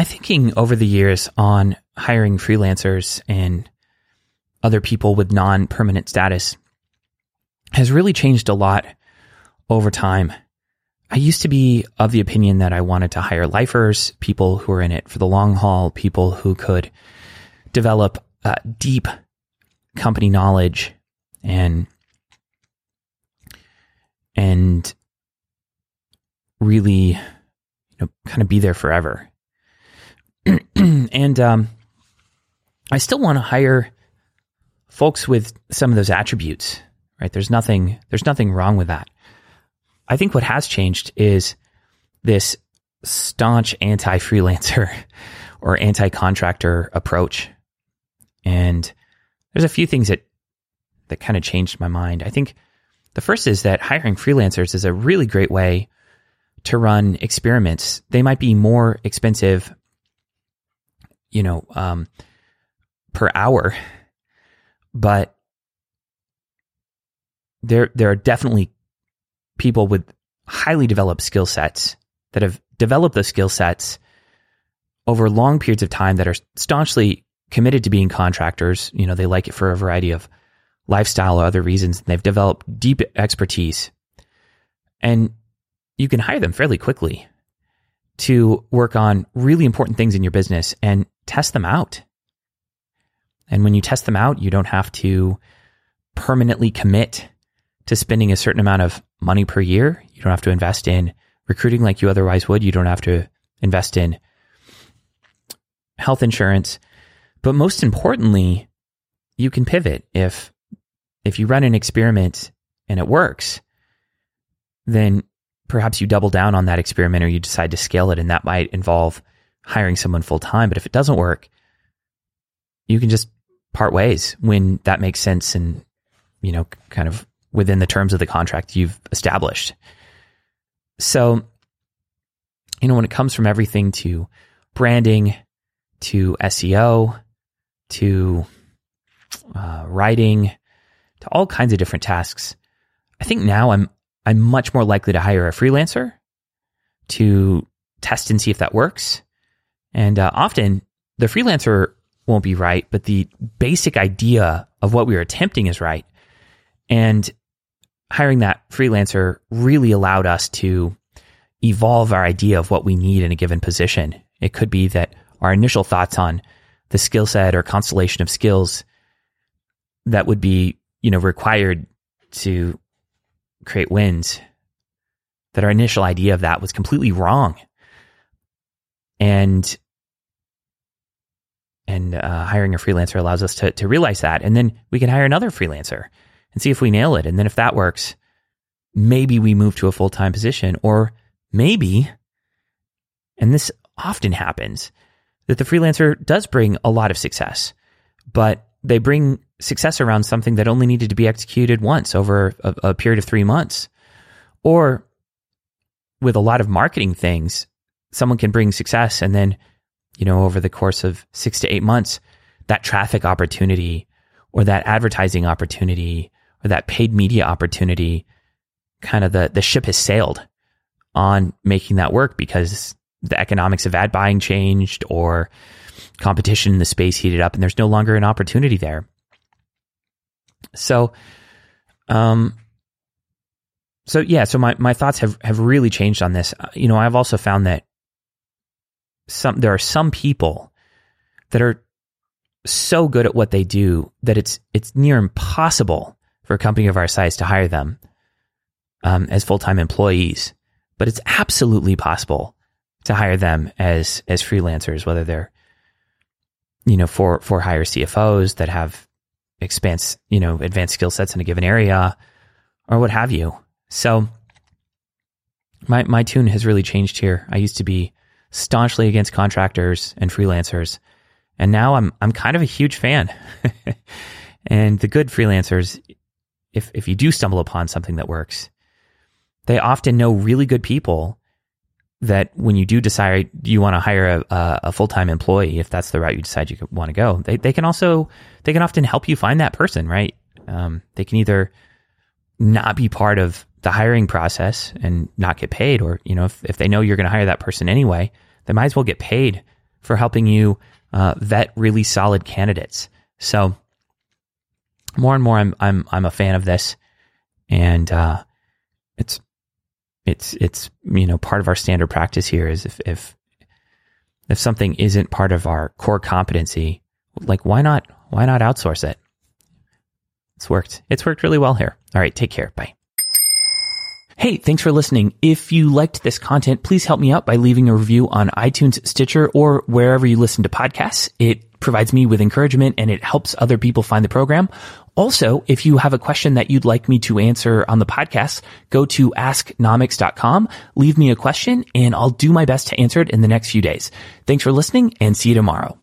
my thinking over the years on hiring freelancers and other people with non-permanent status has really changed a lot over time. I used to be of the opinion that I wanted to hire lifers, people who are in it for the long haul, people who could develop deep company knowledge and really, kind of be there forever. And I still want to hire folks with some of those attributes, right? There's nothing wrong with that. I think what has changed is this staunch anti-freelancer or anti-contractor approach. And there's a few things that kind of changed my mind. I think the first is that hiring freelancers is a really great way to run experiments. They might be more expensive, per hour, but there are definitely people with highly developed skill sets that have developed those skill sets over long periods of time that are staunchly committed to being contractors. They like it for a variety of lifestyle or other reasons. They've developed deep expertise, and you can hire them fairly quickly to work on really important things in your business and test them out. And when you test them out, you don't have to permanently commit to spending a certain amount of money per year. You don't have to invest in recruiting like you otherwise would. You don't have to invest in health insurance. But most importantly, you can pivot. If you run an experiment and it works, then perhaps you double down on that experiment or you decide to scale it, and that might involve hiring someone full time. But if it doesn't work, you can just part ways when that makes sense and, kind of within the terms of the contract you've established. So, when it comes from everything to branding, to SEO, to writing, to all kinds of different tasks, I think now I'm much more likely to hire a freelancer to test and see if that works. And often the freelancer won't be right, but the basic idea of what we were attempting is right. And hiring that freelancer really allowed us to evolve our idea of what we need in a given position. It could be that our initial thoughts on the skill set or constellation of skills that would be, required to create wins, that our initial idea of that was completely wrong. And hiring a freelancer allows us to realize that. And then we can hire another freelancer and see if we nail it. And then if that works, maybe we move to a full-time position, or maybe, and this often happens, that the freelancer does bring a lot of success, but they bring success around something that only needed to be executed once over a period of 3 months. Or with a lot of marketing things, someone can bring success, and then, over the course of 6 to 8 months, that traffic opportunity or that advertising opportunity or that paid media opportunity, kind of the ship has sailed on making that work because the economics of ad buying changed or competition in the space heated up and there's no longer an opportunity there. So my thoughts have really changed on this. I've also found that there are some people that are so good at what they do that it's near impossible for a company of our size to hire them as full-time employees, but it's absolutely possible to hire them as freelancers, whether they're for hire CFOs that have advanced skill sets in a given area or what have you. So my tune has really changed here. I used to be staunchly against contractors and freelancers, and now I'm kind of a huge fan. And the good freelancers, if you do stumble upon something that works, they often know really good people that when you do decide you want to hire a full-time employee, if that's the route you decide you want to go, they can often help you find that person, right? They can either not be part of the hiring process and not get paid, or if they know you're going to hire that person anyway, they might as well get paid for helping you vet really solid candidates. So more and more, I'm a fan of this, and it's part of our standard practice here is if something isn't part of our core competency, like why not outsource it? It's worked really well here. All right, take care. Bye. Hey, thanks for listening. If you liked this content, please help me out by leaving a review on iTunes, Stitcher, or wherever you listen to podcasts. It provides me with encouragement and it helps other people find the program. Also, if you have a question that you'd like me to answer on the podcast, go to asknomics.com, leave me a question, and I'll do my best to answer it in the next few days. Thanks for listening, and see you tomorrow.